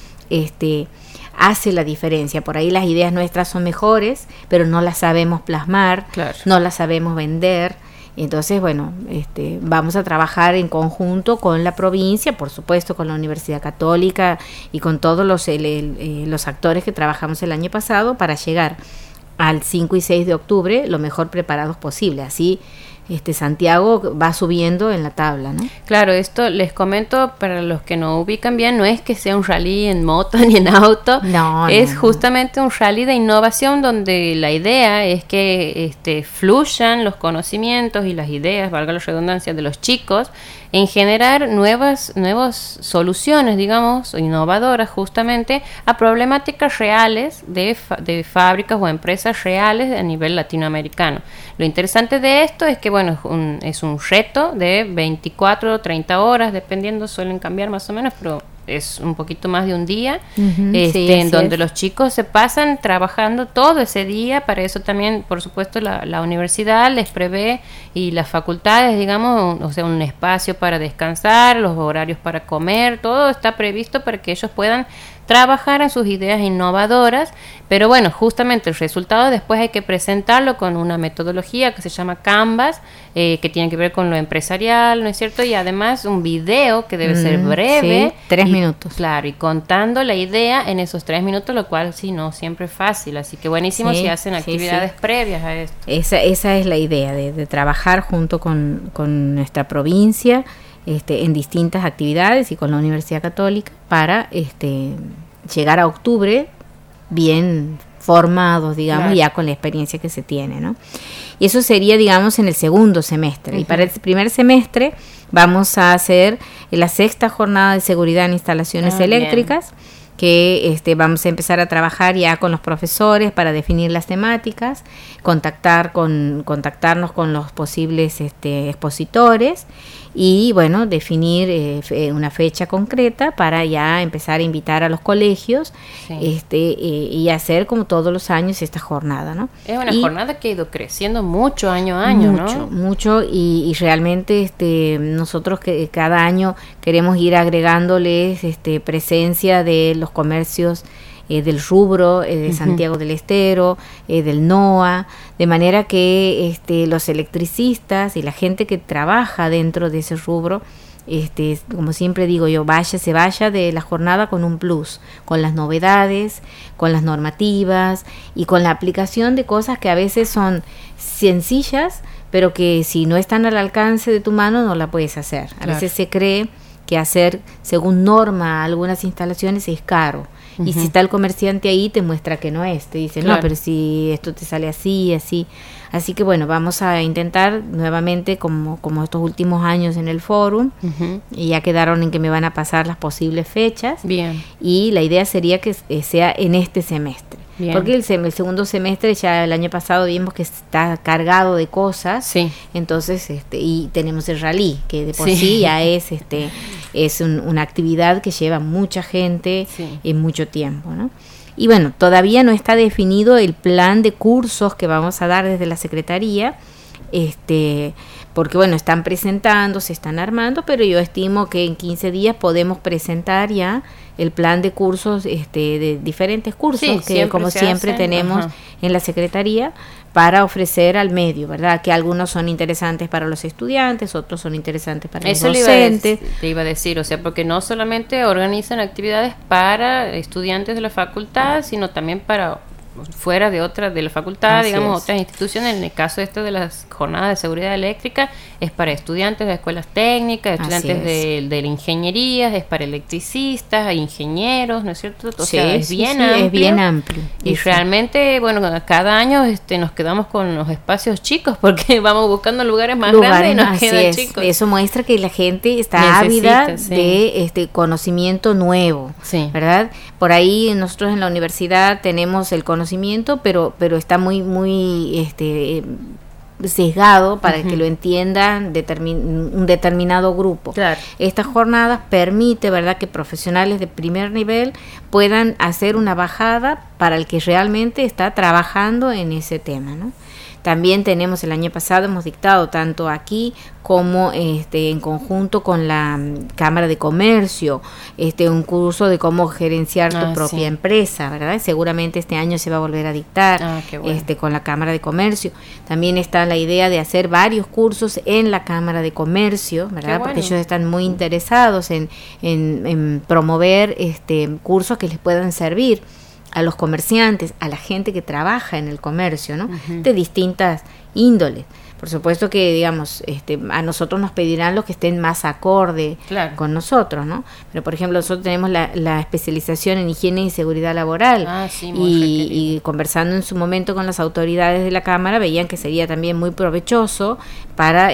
hace la diferencia. Por ahí las ideas nuestras son mejores, pero no las sabemos plasmar, Claro. no las sabemos vender. Entonces, bueno, vamos a trabajar en conjunto con la provincia, por supuesto con la Universidad Católica y con todos los actores que trabajamos el año pasado para llegar al 5 y 6 de octubre lo mejor preparados posible. Así Santiago va subiendo en la tabla, ¿no? Claro, esto les comento para los que no ubican bien, no es que sea un rally en moto ni en auto, es justamente un rally de innovación donde la idea es que fluyan los conocimientos y las ideas, valga la redundancia, de los chicos en generar nuevas soluciones, digamos, innovadoras justamente a problemáticas reales de fábricas o empresas reales a nivel latinoamericano. Lo interesante de esto es que, bueno, es un reto de 24 o 30 horas, dependiendo, suelen cambiar más o menos, pero es un poquito más de un día, en donde los chicos se pasan trabajando todo ese día. Para eso también, por supuesto, la universidad les prevé, y las facultades, digamos, o sea, un espacio para descansar, los horarios para comer, todo está previsto para que ellos puedan trabajar en sus ideas innovadoras. Pero bueno, justamente el resultado después hay que presentarlo con una metodología que se llama Canvas, que tiene que ver con lo empresarial, ¿no es cierto? Y además un video que debe ser breve. Sí, 3 minutos. Claro, y contando la idea en esos 3 minutos, lo cual sí, no siempre es fácil. Así que buenísimo si hacen actividades previas a esto. Esa es la idea, de trabajar junto con nuestra provincia, en distintas actividades y con la Universidad Católica para llegar a octubre bien formados, digamos, Claro. ya con la experiencia que se tiene, ¿no? Y eso sería, digamos, en el segundo semestre. Y para el primer semestre vamos a hacer la 6ª jornada de seguridad en instalaciones eléctricas, que vamos a empezar a trabajar ya con los profesores para definir las temáticas, contactarnos con los posibles expositores y bueno, definir una fecha concreta para ya empezar a invitar a los colegios, sí, y hacer como todos los años esta jornada, ¿no? Es una jornada que ha ido creciendo mucho año a año, ¿no? Mucho, y realmente nosotros que cada año queremos ir agregándoles presencia de los comercios del rubro de Santiago del Estero, del NOA, de manera que los electricistas y la gente que trabaja dentro de ese rubro, como siempre digo yo, se vaya de la jornada con un plus, con las novedades, con las normativas y con la aplicación de cosas que a veces son sencillas, pero que si no están al alcance de tu mano no la puedes hacer. A veces se cree que hacer según norma algunas instalaciones es caro. Y si está el comerciante ahí, te muestra que no es. Te dice, no, pero si esto te sale así, así. Así que bueno, vamos a intentar nuevamente, como estos últimos años en el fórum, y ya quedaron en que me van a pasar las posibles fechas. Bien. Y la idea sería que sea en este semestre. Bien. Porque el segundo semestre, ya el año pasado vimos que está cargado de cosas. Sí. Entonces, y tenemos el rally, que de por sí ya es una actividad que lleva mucha gente en mucho tiempo, ¿no? Y bueno, todavía no está definido el plan de cursos que vamos a dar desde la Secretaría, porque bueno, están presentando, se están armando, pero yo estimo que en 15 días podemos presentar ya el plan de cursos, de diferentes cursos que como siempre tenemos en la Secretaría para ofrecer al medio, ¿verdad? Que algunos son interesantes para los estudiantes, otros son interesantes para los docentes. Te iba a decir, o sea, porque no solamente organizan actividades para estudiantes de la facultad, sino también para fuera de la facultad, digamos, otras instituciones. En el caso de las jornadas de seguridad eléctrica, es para estudiantes de escuelas técnicas, estudiantes de la ingeniería, es para electricistas, ingenieros, ¿no es cierto? O sea, es bien amplio. Es bien amplio. Y realmente, bueno, cada año nos quedamos con los espacios chicos porque vamos buscando lugares más grandes y nos quedan chicos. Eso muestra que la gente está ávida de conocimiento nuevo, ¿verdad? Por ahí nosotros en la universidad tenemos el conocimiento, pero está muy sesgado para que lo entiendan un determinado grupo. Claro. Estas jornadas permite, ¿verdad?, que profesionales de primer nivel puedan hacer una bajada para el que realmente está trabajando en ese tema, ¿no? También tenemos, el año pasado hemos dictado tanto aquí como en conjunto con la Cámara de Comercio, un curso de cómo gerenciar tu propia empresa, ¿verdad? Seguramente este año se va a volver a dictar con la Cámara de Comercio. También está la idea de hacer varios cursos en la Cámara de Comercio, ¿verdad? Porque ellos están muy interesados en promover cursos que les puedan servir a los comerciantes, a la gente que trabaja en el comercio, ¿no? De distintas índoles. Por supuesto que, digamos, a nosotros nos pedirán los que estén más acorde con nosotros, ¿no? Pero, por ejemplo, nosotros tenemos la especialización en higiene y seguridad laboral. Y conversando en su momento con las autoridades de la Cámara, veían que sería también muy provechoso para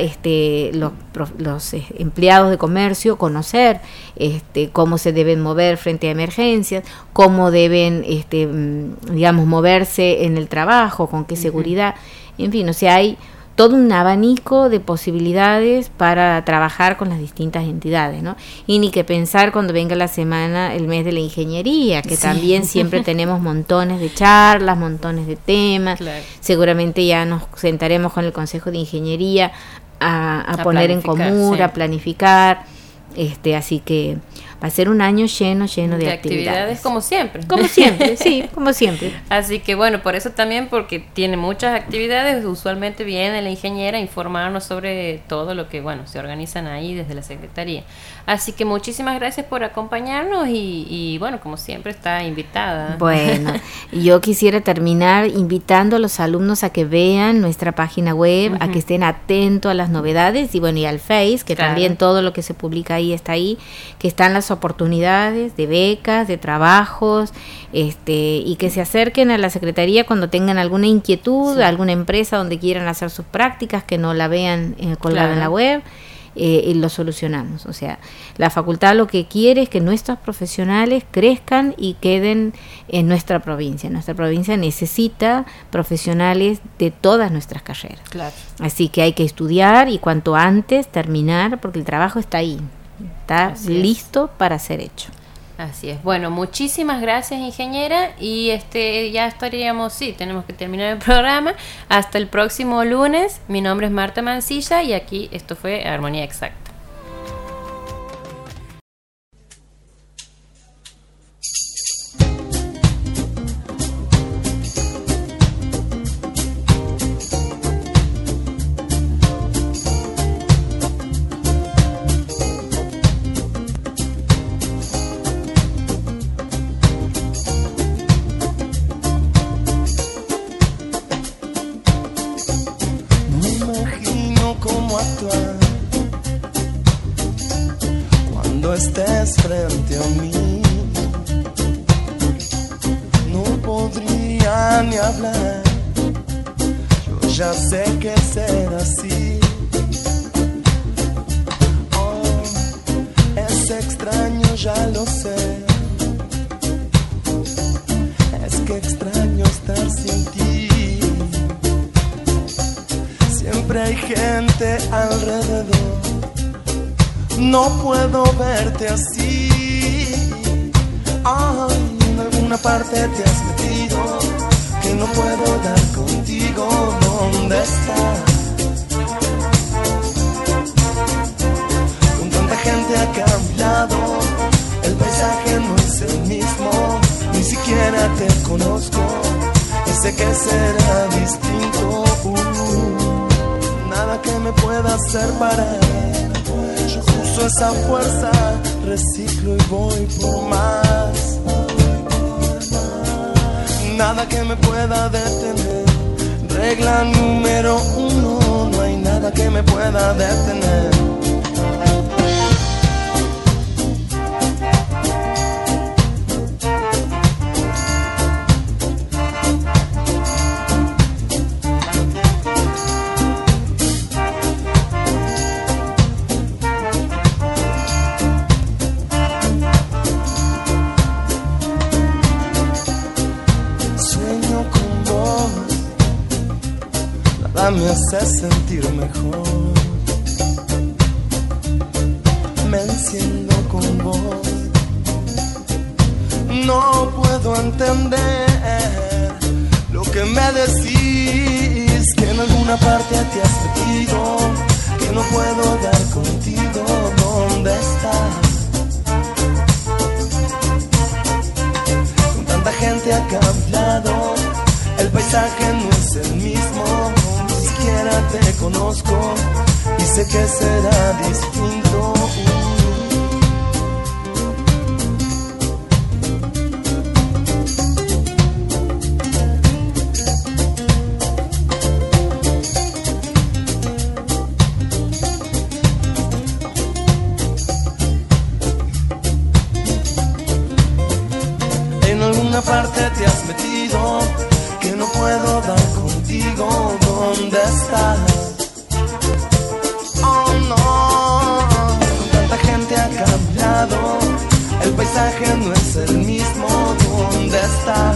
los empleados de comercio conocer cómo se deben mover frente a emergencias, cómo deben, digamos, moverse en el trabajo, con qué seguridad. En fin, o sea, hay todo un abanico de posibilidades para trabajar con las distintas entidades, ¿no? Y ni que pensar cuando venga la semana, el mes de la ingeniería, que también siempre tenemos montones de charlas, montones de temas. Claro. Seguramente ya nos sentaremos con el Consejo de Ingeniería a poner en común, a planificar, así que va a ser un año lleno de actividades. Como siempre. Como siempre, sí, como siempre. Así que bueno, por eso también, porque tiene muchas actividades, usualmente viene la ingeniera a informarnos sobre todo lo que, bueno, se organizan ahí desde la Secretaría. Así que muchísimas gracias por acompañarnos y bueno, como siempre está invitada. Bueno, yo quisiera terminar invitando a los alumnos a que vean nuestra página web, a que estén atentos a las novedades y bueno, y al Face, que también todo lo que se publica ahí está ahí, que están las oportunidades de becas, de trabajos, y que se acerquen a la Secretaría cuando tengan alguna inquietud, alguna empresa donde quieran hacer sus prácticas, que no la vean colgada en la web. lo solucionamos. O sea, la facultad lo que quiere es que nuestros profesionales crezcan y queden en nuestra provincia. Nuestra provincia necesita profesionales de todas nuestras carreras. Claro. Así que hay que estudiar y cuanto antes terminar, porque el trabajo está ahí, está listo para ser hecho. Así es. Bueno, muchísimas gracias, ingeniera, y ya estaríamos, tenemos que terminar el programa. Hasta el próximo lunes. Mi nombre es Marta Mancilla y aquí esto fue Armonía Exacta. Cuando estés frente a mí, no podría ni hablar. Yo ya sé que será así. Oh, es extraño, ya lo sé. Es que extraño estar sin ti. Siempre hay gente alrededor. No puedo verte así. Ay, en alguna parte te has metido, que no puedo dar contigo. ¿Dónde estás? Con tanta gente acá a mi lado, el paisaje no es el mismo. Ni siquiera te conozco y sé que será distinto. Nada que me pueda hacer parar. Yo uso esa fuerza, reciclo y voy por más. Nada que me pueda detener. Regla número 1, no hay nada que me pueda detener. Me hace sentir mejor. Me enciendo con vos. No puedo entender lo que me decís, que en alguna parte te has metido, que no puedo dar contigo. ¿Dónde estás? Con tanta gente acá a mi lado, el paisaje no es el mismo. Te conozco y sé que será distinto. En alguna parte te has metido, que no puedo dar contigo. ¿Dónde estás? Oh no, con tanta gente acá a mi lado, el paisaje no es el mismo. ¿Dónde estás?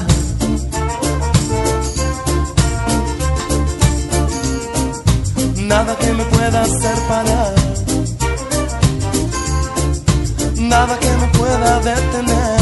Nada que me pueda hacer parar, nada que me pueda detener.